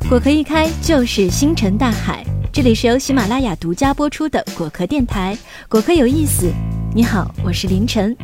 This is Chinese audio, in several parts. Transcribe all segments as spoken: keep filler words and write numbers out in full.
果壳一开就是星辰大海，这里是由喜马拉雅独家播出的果壳电台，果壳有意思。你好，我是凌晨。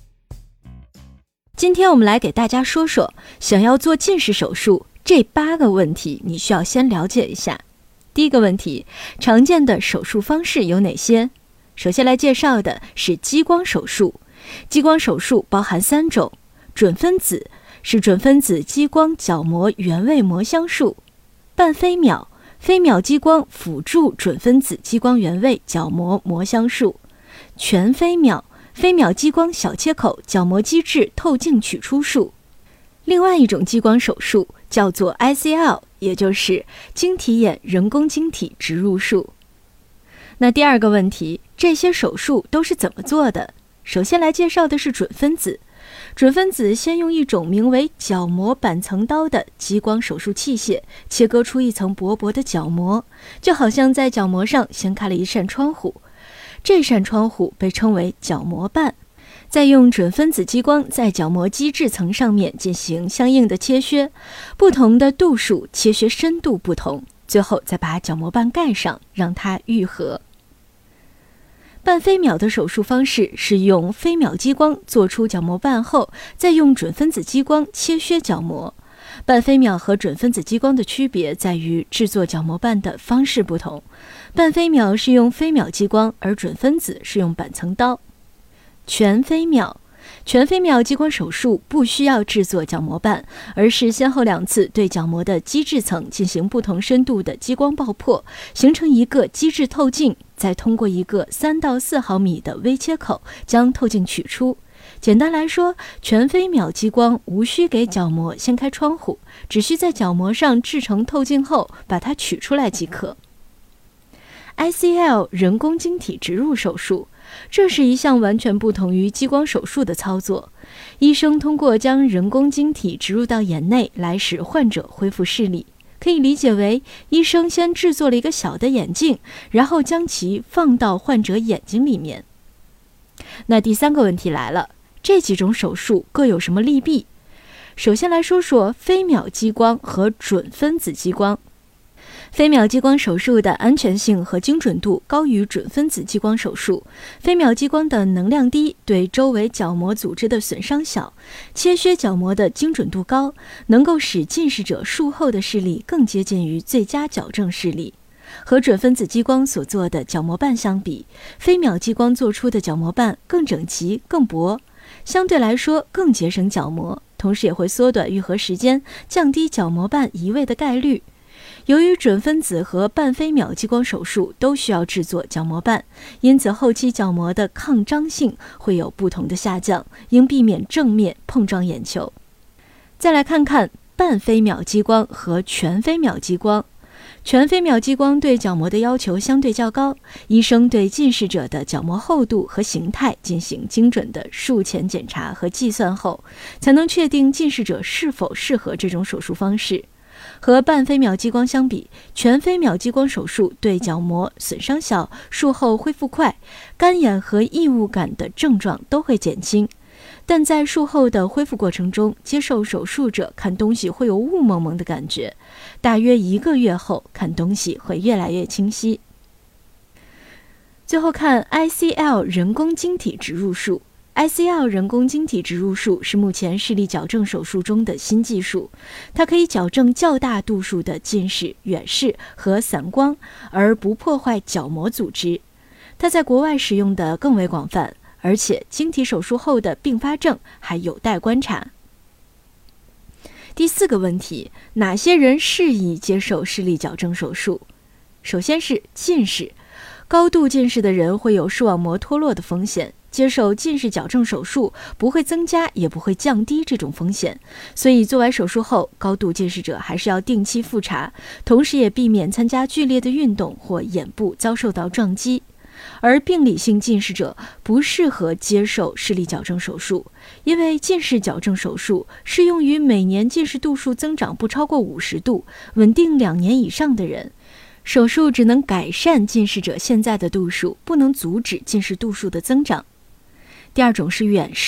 今天我们来给大家说说，想要做近视手术，这八个问题你需要先了解一下。第一个问题，常见的手术方式有哪些？首先来介绍的是激光手术。激光手术包含三种，准分子是准分子激光角膜原位膜镶术，半飞秒飞秒激光辅助准分子激光原位角膜膜镶术，全飞秒飞秒激光小切口角膜基质透镜取出术。另外一种激光手术叫做 I C L， 也就是晶体眼人工晶体植入术。那第二个问题，这些手术都是怎么做的？首先来介绍的是准分子。准分子先用一种名为角膜板层刀的激光手术器械切割出一层薄薄的角膜，就好像在角膜上掀开了一扇窗户，这扇窗户被称为角膜瓣。再用准分子激光在角膜基质层上面进行相应的切削，不同的度数切削深度不同，最后再把角膜瓣盖上，让它愈合。半飞秒的手术方式是用飞秒激光做出角膜瓣后，再用准分子激光切削角膜。半飞秒和准分子激光的区别在于制作角膜瓣的方式不同，半飞秒是用飞秒激光，而准分子是用板层刀。全飞秒全飞秒激光手术不需要制作角膜瓣，而是先后两次对角膜的基质层进行不同深度的激光爆破，形成一个基质透镜，再通过一个三到四毫米的微切口将透镜取出。简单来说，全飞秒激光无需给角膜掀开窗户，只需在角膜上制成透镜后把它取出来即可。I C L 人工晶体植入手术，这是一项完全不同于激光手术的操作。医生通过将人工晶体植入到眼内来使患者恢复视力，可以理解为医生先制作了一个小的眼镜，然后将其放到患者眼睛里面。那第三个问题来了，这几种手术各有什么利弊？首先来说说飞秒激光和准分子激光。飞秒激光手术的安全性和精准度高于准分子激光手术。飞秒激光的能量低，对周围角膜组织的损伤小，切削角膜的精准度高，能够使近视者术后的视力更接近于最佳矫正视力。和准分子激光所做的角膜瓣相比，飞秒激光做出的角膜瓣更整齐、更薄，相对来说更节省角膜，同时也会缩短愈合时间，降低角膜瓣移位的概率。由于准分子和半飞秒激光手术都需要制作角膜瓣，因此后期角膜的抗张性会有不同的下降，应避免正面碰撞眼球。再来看看半飞秒激光和全飞秒激光。全飞秒激光对角膜的要求相对较高，医生对近视者的角膜厚度和形态进行精准的术前检查和计算后，才能确定近视者是否适合这种手术方式。和半飞秒激光相比，全飞秒激光手术对角膜损伤小，术后恢复快，干眼和异物感的症状都会减轻。但在术后的恢复过程中，接受手术者看东西会有雾蒙蒙的感觉，大约一个月后看东西会越来越清晰。最后看 I C L 人工晶体植入术。I C L 人工晶体植入术是目前视力矫正手术中的新技术，它可以矫正较大度数的近视、远视和散光，而不破坏角膜组织。它在国外使用的更为广泛，而且晶体手术后的并发症还有待观察。第四个问题，哪些人适宜接受视力矫正手术？首先是近视，高度近视的人会有视网膜脱落的风险。接受近视矫正手术不会增加也不会降低这种风险，所以做完手术后，高度近视者还是要定期复查，同时也避免参加剧烈的运动或眼部遭受到撞击。而病理性近视者不适合接受视力矫正手术，因为近视矫正手术适用于每年近视度数增长不超过五十度、稳定两年以上的人。手术只能改善近视者现在的度数，不能阻止近视度数的增长。第二种是远视，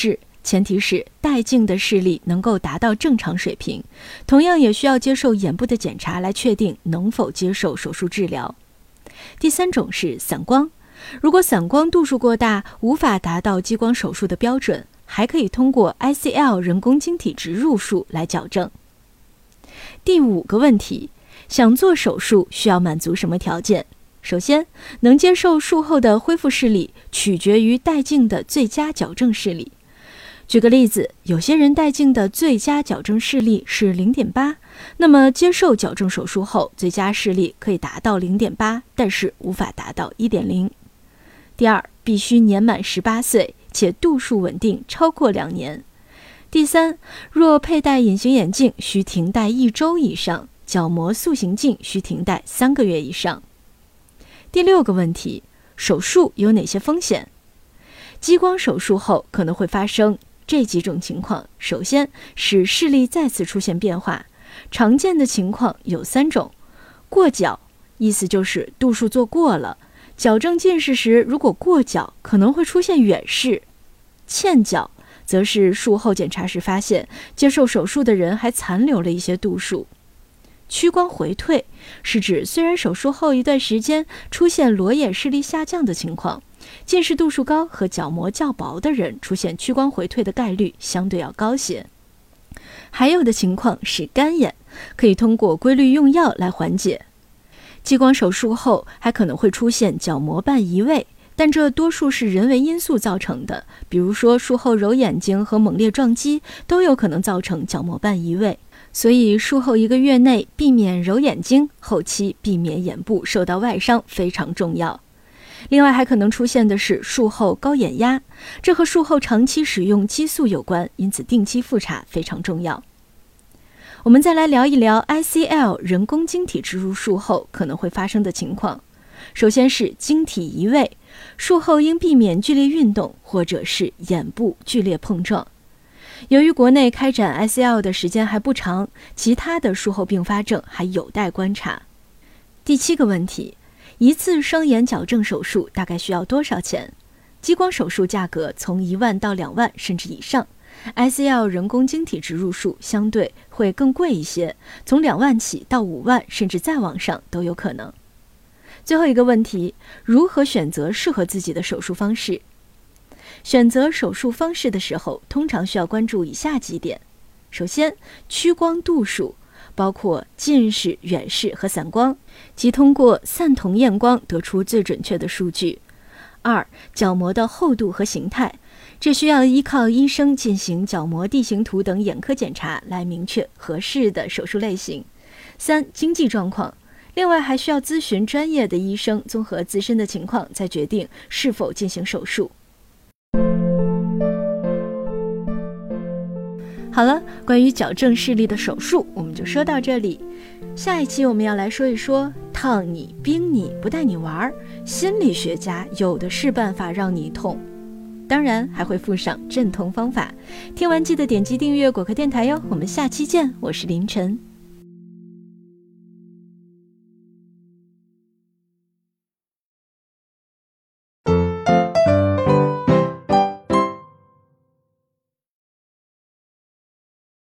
前提是带镜的视力能够达到正常水平，同样也需要接受眼部的检查来确定能否接受手术治疗。第三种是散光，如果散光度数过大，无法达到激光手术的标准，还可以通过 I C L 人工晶体植入术来矫正。第五个问题，想做手术需要满足什么条件？首先，能接受术后的恢复视力取决于带镜的最佳矫正视力。举个例子，有些人带镜的最佳矫正视力是 零点八， 那么接受矫正手术后，最佳视力可以达到 零点八， 但是无法达到 一点零。第二，必须年满十八岁，且度数稳定超过两年。第三，若佩戴隐形眼镜，需停戴一周以上，角膜塑形镜需停戴三个月以上。第六个问题，手术有哪些风险？激光手术后可能会发生这几种情况。首先是视力再次出现变化，常见的情况有三种。过角，意思就是度数做过了，矫正近视时如果过角，可能会出现远视。欠角，则是术后检查时发现接受手术的人还残留了一些度数。屈光回退是指虽然手术后一段时间出现裸眼视力下降的情况，近视度数高和角膜较薄的人出现屈光回退的概率相对要高些。还有的情况是干眼，可以通过规律用药来缓解。激光手术后还可能会出现角膜瓣移位，但这多数是人为因素造成的，比如说术后揉眼睛和猛烈撞击都有可能造成角膜瓣移位。所以术后一个月内避免揉眼睛，后期避免眼部受到外伤非常重要。另外还可能出现的是术后高眼压，这和术后长期使用激素有关，因此定期复查非常重要。我们再来聊一聊 I C L 人工晶体植入术后可能会发生的情况。首先是晶体移位，术后应避免剧烈运动或者是眼部剧烈碰撞。由于国内开展 I C L 的时间还不长，其他的术后并发症还有待观察。第七个问题，一次双眼矫正手术大概需要多少钱？激光手术价格从一万到两万甚至以上， I C L 人工晶体植入术相对会更贵一些，从两万起到五万甚至再往上都有可能。最后一个问题，如何选择适合自己的手术方式？选择手术方式的时候，通常需要关注以下几点。首先，屈光度数，包括近视、远视和散光，即通过散瞳验光得出最准确的数据。二、角膜的厚度和形态，这需要依靠医生进行角膜地形图等眼科检查来明确合适的手术类型。三、经济状况，另外还需要咨询专业的医生，综合自身的情况，再决定是否进行手术。好了，关于矫正视力的手术我们就说到这里。下一期我们要来说一说烫你、冰你、不带你玩，心理学家有的是办法让你痛，当然还会附上镇痛方法。听完记得点击订阅果壳电台哟，我们下期见，我是凌晨。